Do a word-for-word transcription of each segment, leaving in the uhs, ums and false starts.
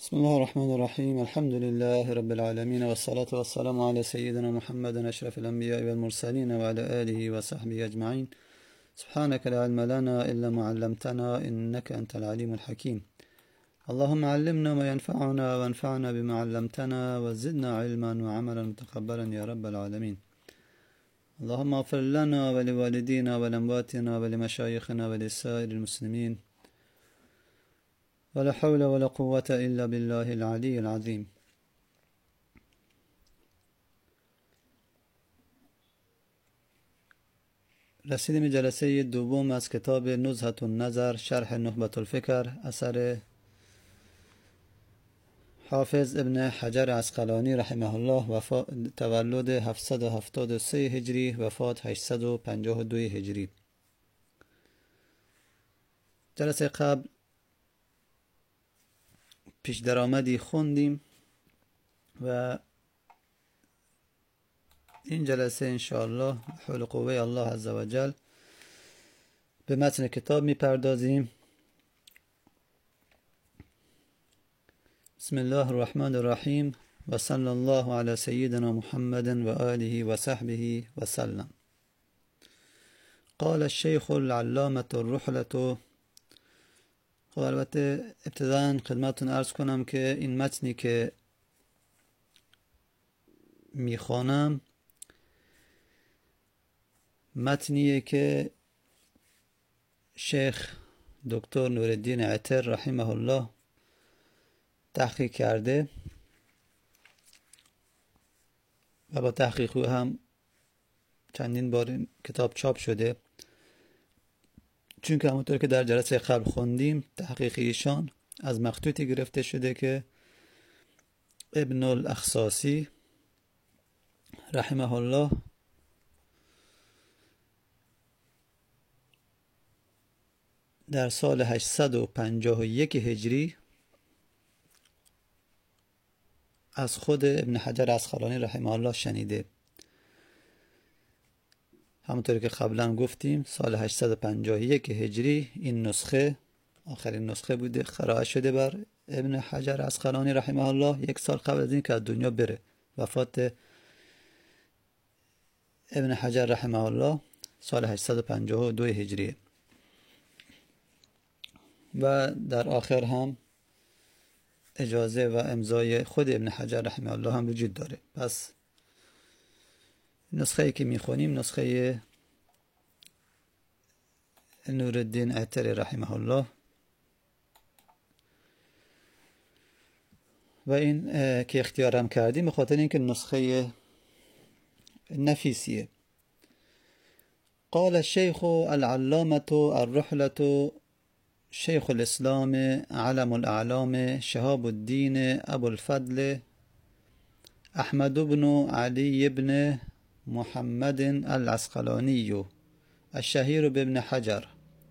بسم الله الرحمن الرحيم. الحمد لله رب العالمين، والصلاة والسلام على سيدنا محمد أشرف الأنبياء والمرسلين وعلى آله وصحبه أجمعين. سبحانك لا علم لنا إلا ما علمتنا إنك أنت العليم الحكيم. اللهم علمنا ما ينفعنا وانفعنا بما علمتنا وزدنا علما وعملا متقبلا يا رب العالمين. اللهم اغفر لنا ولوالدينا ولأمواتنا ولمشايخنا ولسائر المسلمين، ولا حول ولا قوة إلا بالله العلي العظيم. رسیدیم جلسه دوم از کتاب نزهة النظر شرح نخبة الفکر اثر حافظ ابن حجر عسقلانی رحمه الله، وفات تولد هفتصد و هفتاد و سه هجری، وفات هشتصد و پنجاه و دو هجری. جلسه قبل پیش درآمدی خوندیم و این جلسه انشاءالله حول قوه الله عزوجل به متن کتاب می پردازیم. بسم الله الرحمن الرحیم و صلی الله علی سیدنا محمد و آله و صحبه و سلم. قال الشیخ العلامة الرحلة. خب البته ابتداً خدمتتون عرض کنم که این متنی که میخوانم متنیه که شیخ دکتر نورالدین عطر رحمه الله تحقیق کرده و با تحقیق او هم چندین بار این کتاب چاپ شده، چون که همونطور که در جلسه قبل خوندیم تحقیق ایشان از مخطوطی گرفته شده که ابن الاخصاصی رحمه الله در سال هشتصد و پنجاه و یک هجری از خود ابن حجر عسقلانی رحمه الله شنیده. همونطور که قبلا گفتیم سال هشتصد و پنجاه و یک هجری این نسخه آخرین نسخه بوده، خراج شده بر ابن حجر عسقلانی رحمه الله یک سال قبل از این که از دنیا بره. وفات ابن حجر رحمه الله سال هشتصد و پنجاه و دو هجری و در آخر هم اجازه و امضای خود ابن حجر رحمه الله هم وجود داره. پس نسخه ای که میخونیم نسخه نورالدین عطر رحمه الله و این که اختیارم کردیم به خاطر اینکه نسخه نفیسیه. قال الشيخ العلامة الرحلة شيخ الإسلام علم الأعلام شهاب الدين أبو الفضل أحمد بن علي بن محمد العسقلاني الشهير بابن حجر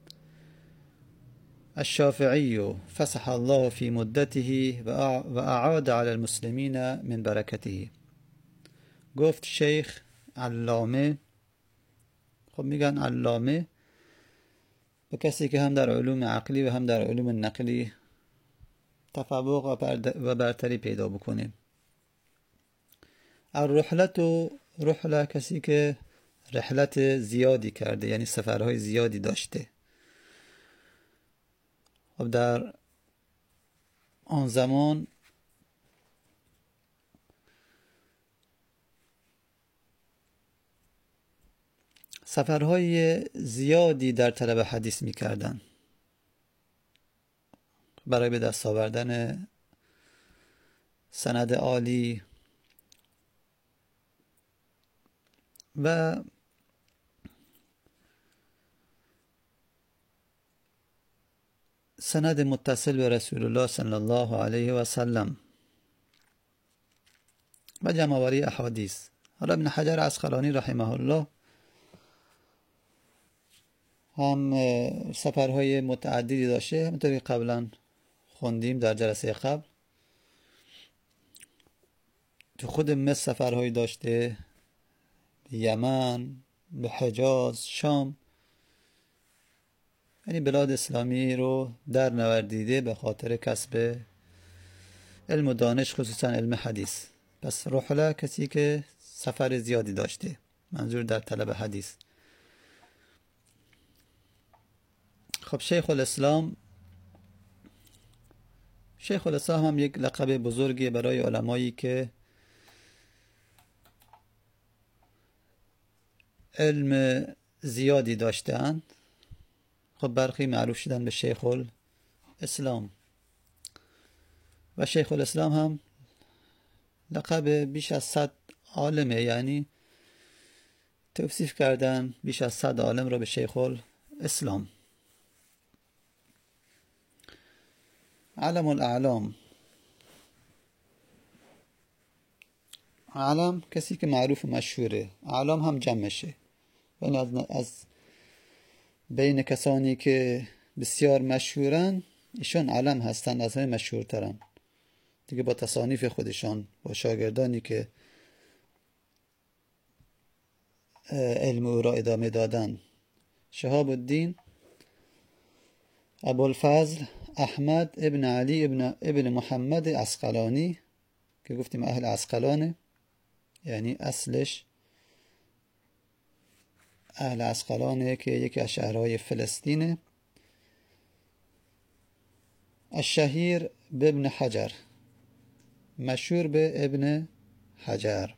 الشافعي فسح الله في مدته وأعاد على المسلمين من بركته. گفت شیخ علامه. خب میگن علامه به کسی که هم در علوم عقلی و هم در علوم نقلی تفوق و برتری پیدا بکنه. الرحلت و رحله کسی که رحلت زیادی کرده، یعنی سفرهای زیادی داشته. خب در آن زمان سفرهای زیادی در طلب حدیث می‌کردند برای به دست آوردن سند عالی و سند متصل به رسول الله صلی الله علیه و سلم و جمع‌آوری احادیث. حالا ابن حجر عسقلانی رحمه الله هم سفرهای متعددی داشته، همونطور که قبلا خوندیم در جلسه قبل. تو خود مصر سفرهایی داشته، یمن، به حجاز، شام، یعنی بلاد اسلامی رو در نوردیده به خاطر کسب علم و دانش، خصوصا علم حدیث. پس رحله کسی که سفر زیادی داشته، منظور در طلب حدیث. خب شیخ الاسلام شیخ الاسلام هم یک لقب بزرگی برای علمایی که علم زیادی داشتند. خب برخی معروف شدن به شیخ الاسلام و شیخ الاسلام هم لقب بیش از صد عالمه، یعنی توصیف کردن بیش از صد عالم را به شیخ الاسلام. علم الاعلام، علم کسی که معروف و مشهوره، اعلام هم جمعشه. یعنی از, از بین کسانی که بسیار مشهورن ایشان علم هستن، از همه مشهورترن دیگه، با تصانیف خودشان، با شاگردانی که علم او را ادامه دادن. شهاب الدین ابوالفضل احمد ابن علی ابن, ابن محمد عسقلانی که گفتیم اهل عسقلانه، یعنی اصلش اهل عسقلانه که یکی از شهرهای فلسطینه. الشهیر به ابن حجر، مشهور به ابن حجر.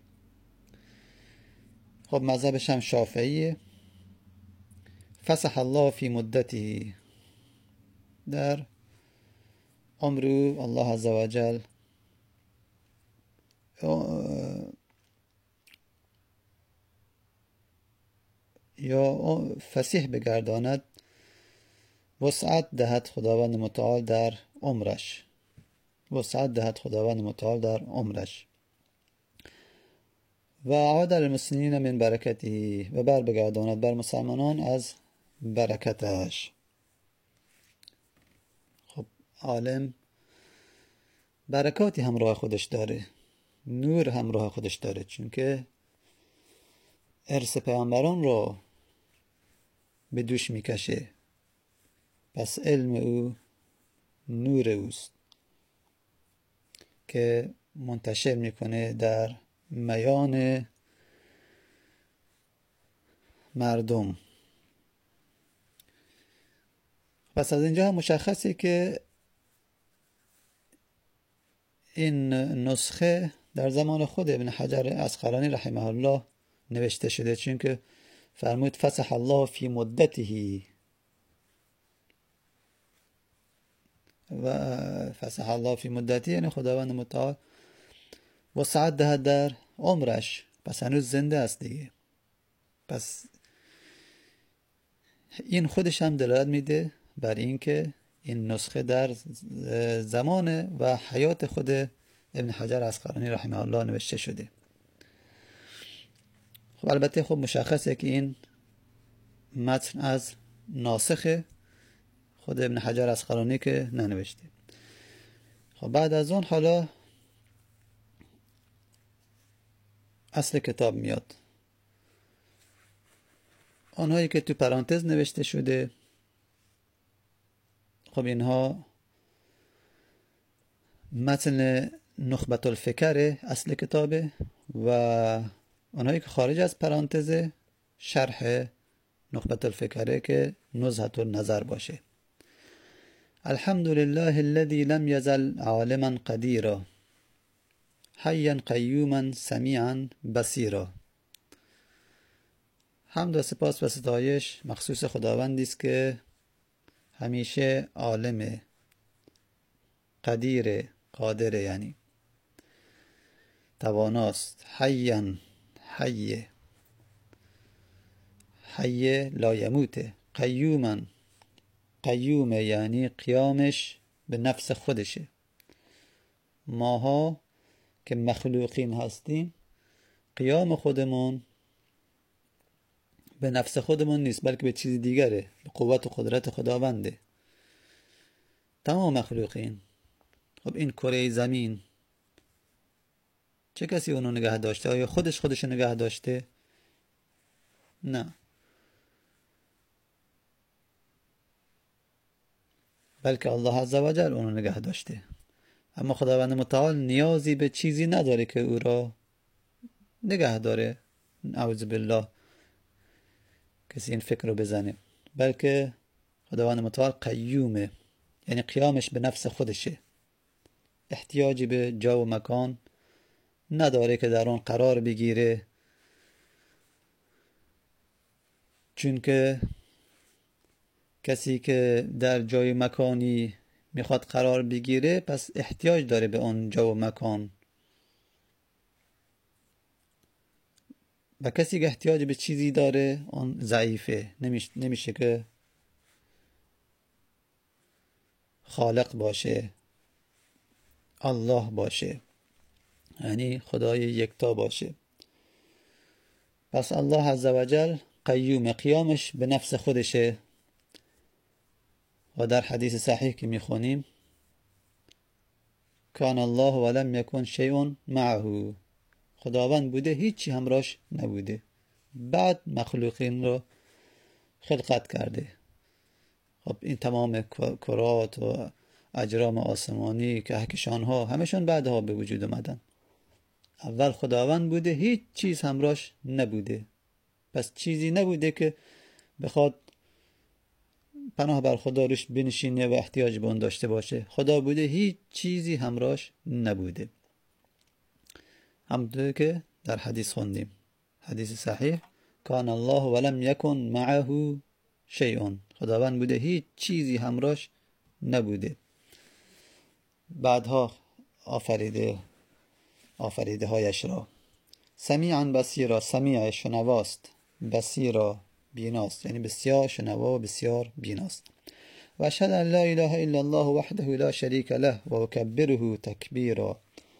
خب مذهبش هم شافعیه. فسح الله فی مدته، در عمر الله عزوجل یا فسیح بگرداند، وسعت دهد خداوند متعال در عمرش، وسعت دهد خداوند متعال در عمرش. و عاد المسلمین من برکته، و بر بگرداند بر مسلمانان از برکتش. خب عالم برکاتی همراه خودش داره، نور همراه خودش داره، چون که ارث پیامبران رو به دوش میکشه. پس علم او نور اوست که منتشر میکنه در میان مردم. پس از اینجا هم مشخصه که این نسخه در زمان خود ابن حجر عسقلانی رحمه الله نوشته شده، چون که فرمود فسح الله فی مدته، و فسح الله فی مدته یعنی خداوند متعال وسعت دهد در عمرش. پس هنوز زنده است دیگه. پس این خودش هم دلالت میده بر این که این نسخه در زمان و حیات خود ابن حجر عسقلانی رحمه الله نوشته شده. خب البته خب مشخصه که این متن از ناسخ خود ابن حجر عسقلانی که ننوشته. خب بعد از اون حالا اصل کتاب میاد. آنهایی که تو پرانتز نوشته شده، خب اینها متن نخبت الفکر اصل کتابه، و آنهایی که خارج از پرانتز شرح نخبت الفکره که نزهت النظر باشه. الحمد لله الذي لم يزل عالما قديرا حيا قيوما سميعا بصيرا. حمد و سپاس و ستایش مخصوص خداوندی است که همیشه عالم، قدیر، قادر، یعنی تواناست. حیا، حی، حی لا یموته. قیوما، قیومه یعنی قیامش به نفس خودشه. ماها که مخلوقین هستیم قیام خودمون به نفس خودمون نیست، بلکه به چیز دیگره، به قوت و قدرت خداونده. تمام مخلوقین. خب این کره زمین چه کسی اونو نگه داشته؟ آیا خودش خودشو نگه داشته؟ نه، بلکه الله عزوجل اونو نگه داشته. اما خداوند متعال نیازی به چیزی نداره که او را نگه داره، اعوذ بالله کسی این فکر رو بزنه، بلکه خداوند متعال قیومه، یعنی قیامش به نفس خودشه، احتیاجی به جا و مکان نداره که در آن قرار بگیره، چون که کسی که در جای مکانی میخواد قرار بگیره پس احتیاج داره به اون جا و مکان، و کسی که احتیاج به چیزی داره اون ضعیفه، نمیشه, نمیشه که خالق باشه، الله باشه، یعنی خدای یکتا باشه. پس الله عزوجل قیوم، قیامش به نفس خودشه، و در حدیث صحیح که میخونیم کان الله ولم یکن شیء معه، خداوند بوده هیچی همراهش نبوده، بعد مخلوقین رو خلقت کرده. خب این تمام کرات و اجرام آسمانی کهکشان ها همشون بعدها به وجود اومدن، اول خداوند بوده هیچ چیز همراهش نبوده، پس چیزی نبوده که بخواد پناه بر خدا روش بنشینه و احتیاج به اون داشته باشه، خدا بوده هیچ چیزی همراهش نبوده، همونطور که در حدیث خوندیم، حدیث صحیح کان الله ولم یکن معه شیء، خداوند بوده هیچ چیزی همراهش نبوده، بعدها آفریده آفریده هایش را. سمیعا بصیرا، سمیع شنواست، بصیرا بیناست، یعنی بسیار شنوا و بسیار بیناست. و اشهد ان لا اله الا الله وحده لا شریک له و اکبره تکبیرا.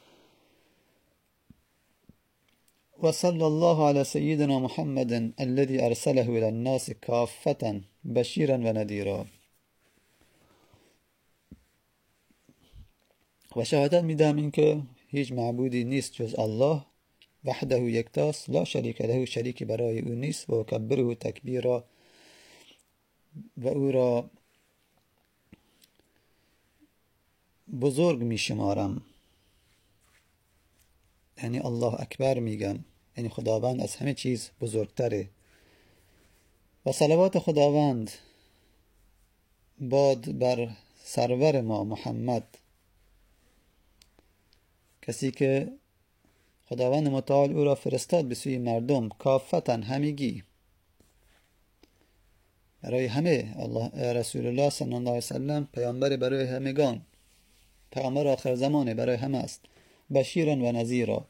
و صلی الله علی سیدنا محمد الذي ارسله الى الناس کافة بشیرا و نذیرا. و شهادت میدم این که هیچ معبودی نیست جز الله، وحده یکتاست، لا شریک له، شریکی برای او نیست، و کبره تکبیرا، و او را بزرگ می شمارم، یعنی الله اکبر میگم، یعنی خداوند از همه چیز بزرگتره. و صلوات خداوند باد بر سرور ما محمد، کسی که خداوند متعال او را فرستاد به سوی مردم کافتا، همگی، برای همه. الله رسول الله صلی الله علیه وسلم پیامبر برای همگان، پیامبر آخر زمانه، برای همه است. بشیرا و نذیرا،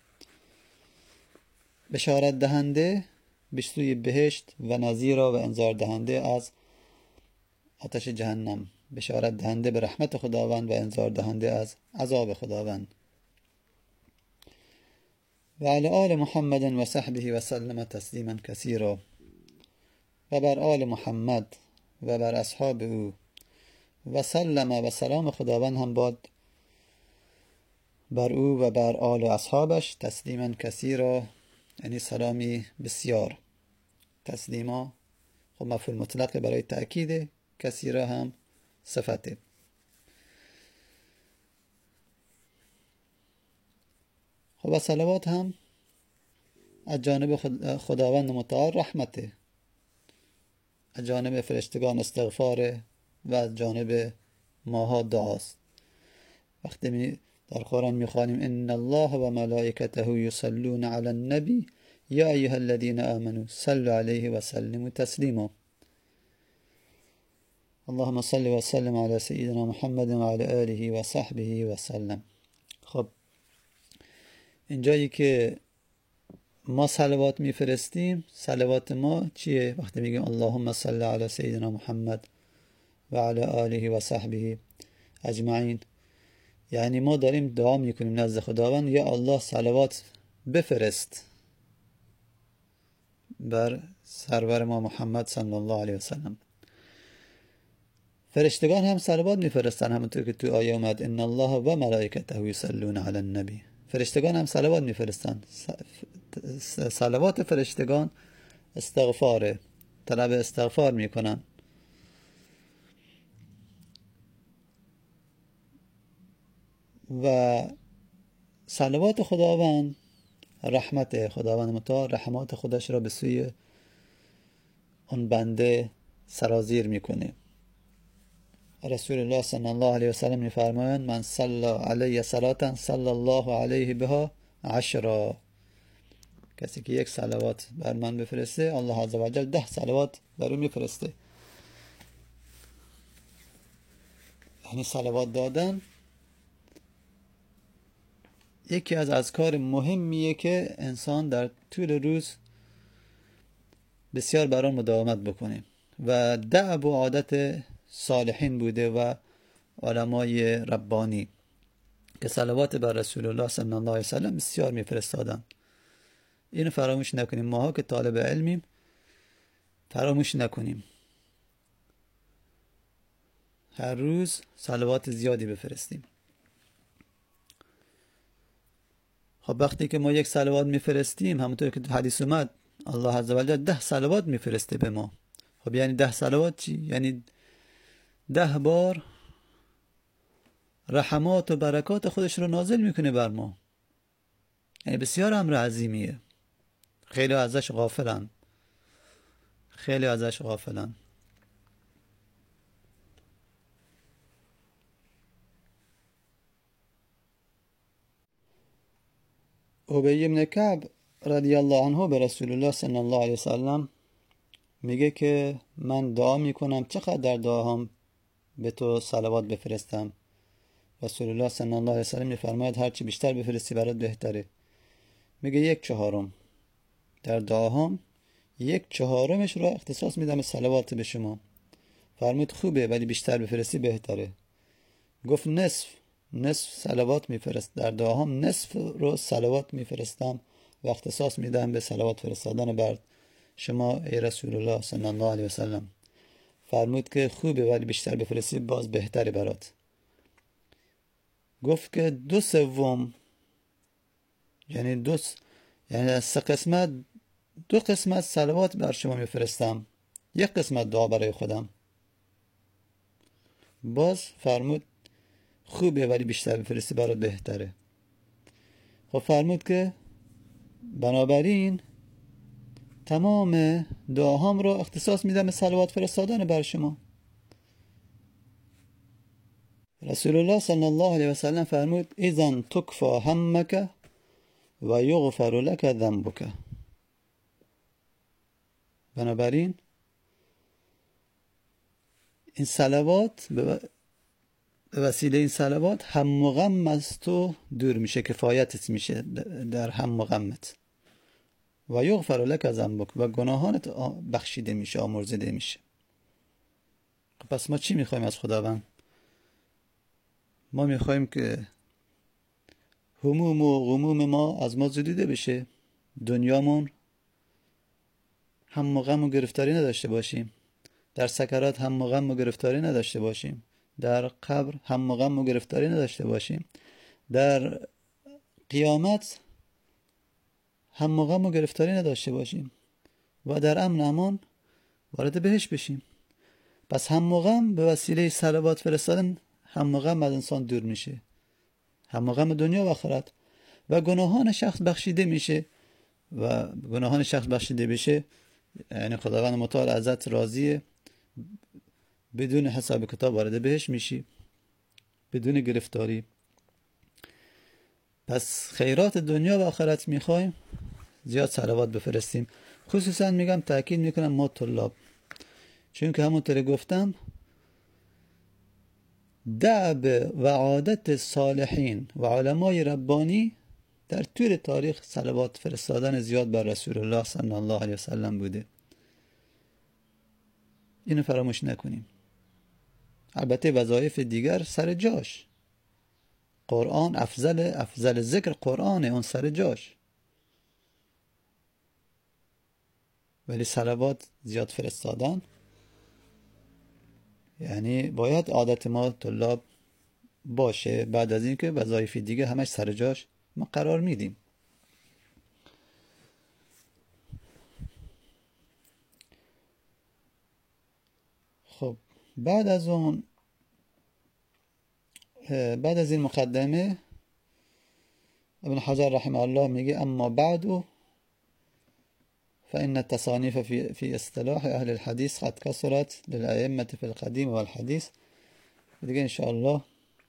بشارت دهنده به سوی بهشت، و نذیرا و انذار دهنده از آتش جهنم، بشارت دهنده به رحمت خداوند و انذار دهنده از عذاب خداوند. و علی آل محمد و صحبه و سلم تسلیما کثیرا، و بر آل محمد و بر اصحاب او و سلم، و سلام خداوند هم باد بر او و بر آل و اصحابش تسلیما کثیرا، یعنی سلامی بسیار. تسلیما خب مفعول مطلق برای تأکید، کثیرا هم صفته. خب و صلوات هم از جانب خداوند متعال رحمته، از جانب فرشتگان استغفاره، و از جانب ماها دعاست. وقتی در قرآن میخوانیم ان الله و ملائکته یصلون علی النبی یا ایها الذین آمنوا صلوا علیه و سلموا تسلیما. اللهم صل و سلم علی سیدنا محمد و علی آله و صحبه و سلم. خب اینجایی که ما صلوات میفرستیم، صلوات ما چیه؟ وقتی میگیم اللهم صل علی سیدنا محمد و علی آله و صحبه اجمعین، یعنی ما داریم دعا میکنیم نزد خداوند یا الله صلوات بفرست بر سرور ما محمد صلی الله علیه و سلم. فرشتگان هم صلوات میفرستن، همونطور که تو آیه اومد ان الله و ملائکته یصلون علی النبی، فرشتگان هم صلوات میفرستن. صلوات فرشتگان استغفاره، طلب استغفار میکنن. و صلوات خداوند، رحمت خداوند متعال رحمات خودش را به سوی اون بنده سرازیر میکنه. رسول الله صلی الله علیه و سلم میفرمایند من صلی علیه صلاتا صلی الله علیه بها عشرا، کسی که یک صلوات بر من بفرسته الله عزوجل ده صلوات بر او میفرسته. یعنی صلوات دادن یکی از اذکار مهمیه که انسان در طول روز بسیار بر آن مداومت بکنه و دأب و عادت صالحین بوده و علمای ربانی که صلوات بر رسول الله صلی الله علیه و سلم بسیار میفرستادن. اینو فراموش نکنیم، ماها که طالب علمیم فراموش نکنیم هر روز صلوات زیادی بفرستیم. خب وقتی که ما یک صلوات میفرستیم همونطور که تو حدیث اومد الله عزوجل ده صلوات میفرسته به ما. خب یعنی ده صلوات چی؟ یعنی ده بار رحمات و برکات خودش رو نازل میکنه بر ما. یعنی بسیار امر عظیمیه، خیلی ازش غافلن، خیلی ازش غافلن. ابی بن کعب رضی الله عنه به رسول الله صلی الله علیه وسلم میگه که من دعا میکنم چقدر در دعاهام به تو صلوات بفرستم. رسول الله صلی الله علیه وسلم میفرماید هرچی بیشتر بفرستی برات بهتره. میگه یک چهارم در دعاهام یک چهارمش رو اختصاص میدم به صلوات به شما. فرمود خوبه ولی بیشتر بفرستی بهتره. گفت نصف نصف صلوات میفرست، در دعاهام نصف رو صلوات میفرستم و اختصاص میدم به صلوات فرستادن بر شما ای رسول الله صلی الله علیه وسلم. فرمود که خوبه ولی بیشتر بفرستی باز بهتره برات. گفت که دو سوم یعنی دو س... یعنی از سه قسمت دو قسمت صلوات بر شما میفرستم، یک قسمت دعا برای خودم. باز فرمود خوبه ولی بیشتر بفرستی برات بهتره. خب فرمود که بنابراین تمام دعاهام رو اختصاص میدم به صلوات فرستادن بر شما. رسول الله صلی الله علیه و سلم فرمود اذن تکفا همک و یغفر لک ذنبک. بنابراین این صلوات به وسیله این صلوات هم و غم از تو دور میشه، کفایتت میشه در هم و غمت. و یغفر لک ذنبک و گناهانت بخشیده میشه، آمرزیده میشه. پس ما چی میخوایم از خداوند؟ ما میخوایم که هموم و غموم ما از ما زدوده بشه، دنیامون هم و غم و گرفتاری نداشته باشیم، در سکرات هم و غم و گرفتاری نداشته باشیم، در قبر هم و غم و گرفتاری نداشته باشیم، در قیامت هم و غم و گرفتاری نداشته باشیم و در امن امان وارد بهشت بشیم. پس هم و غم به وسیله صلوات فرستادن هم و غم از انسان دور میشه، هم و غم دنیا و آخرت، و گناهان شخص بخشیده میشه. و گناهان شخص بخشیده بشه یعنی خداوند متعال ازت راضیه، بدون حساب کتاب وارد بهشت میشی، بدون گرفتاری. پس خیرات دنیا و آخرت میخوایم زیاد صلوات بفرستیم. خصوصا میگم تاکید میکنم ما طلاب، چون که همونطور گفتم دعب و عادت صالحین و علمای ربانی در طول تاریخ صلوات فرستادن زیاد بر رسول الله صلی الله علیه وسلم بوده. اینو فراموش نکنیم. البته وظایف دیگر سر جاش، قرآن افضل افضل ذکر قرآنه، اون سر جاش، ولی صلوات زیاد فرستادن یعنی باید عادت ما طلاب باشه. بعد از اینکه وظایف دیگه همش سر جاش ما قرار میدیم. خب بعد از اون بعد از این مقدمه ابن حجر رحمه الله میگه اما بعد فإن التصانيف في في اصطلاح أهل الحديث قد كثرت للأئمة في القديم والحديث. دیگه انشاءالله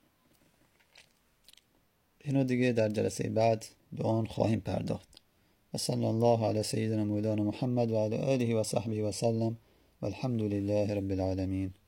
اینو دیگه در جلسه بعد به آن خواهیم پرداخت. و صلی الله علی سیدنا مولانا محمد و علی آله و صحبه و سلم والحمد لله رب العالمین.